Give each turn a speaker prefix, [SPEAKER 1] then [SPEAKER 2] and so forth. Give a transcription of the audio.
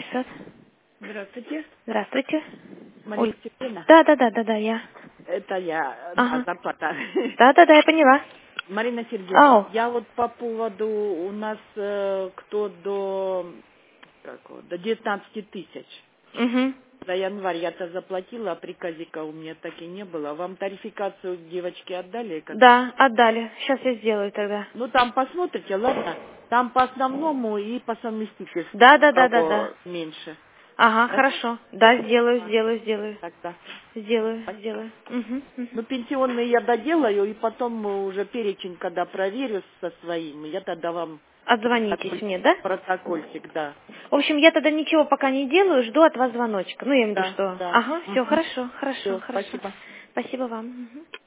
[SPEAKER 1] 600.
[SPEAKER 2] Здравствуйте,
[SPEAKER 1] Здравствуйте.
[SPEAKER 2] Мария
[SPEAKER 1] Ой.
[SPEAKER 2] Сергеевна.
[SPEAKER 1] Да, я.
[SPEAKER 2] Это я,
[SPEAKER 1] Ага.
[SPEAKER 2] зарплата.
[SPEAKER 1] Да, я поняла.
[SPEAKER 2] Марина Сергеевна,
[SPEAKER 1] Ау.
[SPEAKER 2] я вот по поводу у нас кто до 19 тысяч.
[SPEAKER 1] Угу.
[SPEAKER 2] За январь я-то заплатила, а приказика у меня так и не было. Вам тарификацию девочки отдали?
[SPEAKER 1] Да, отдали. Сейчас я сделаю тогда.
[SPEAKER 2] Ну там посмотрите, ладно. Там по основному и по совместительству
[SPEAKER 1] Да.
[SPEAKER 2] кого меньше.
[SPEAKER 1] Ага,
[SPEAKER 2] Да?
[SPEAKER 1] хорошо. Да,
[SPEAKER 2] А,
[SPEAKER 1] сделаю.
[SPEAKER 2] тогда. Спасибо.
[SPEAKER 1] Сделаю. Угу.
[SPEAKER 2] Ну, пенсионные я доделаю, и потом уже перечень, когда проверю со своим, я тогда вам
[SPEAKER 1] Отзвонитесь мне, да?
[SPEAKER 2] протокольчик, да.
[SPEAKER 1] В общем, я тогда ничего пока не делаю, жду от вас звоночка. Ну, я имею в виду,
[SPEAKER 2] Да,
[SPEAKER 1] что...
[SPEAKER 2] да.
[SPEAKER 1] Ага, все, хорошо.
[SPEAKER 2] Все, спасибо.
[SPEAKER 1] Спасибо вам. Мгм.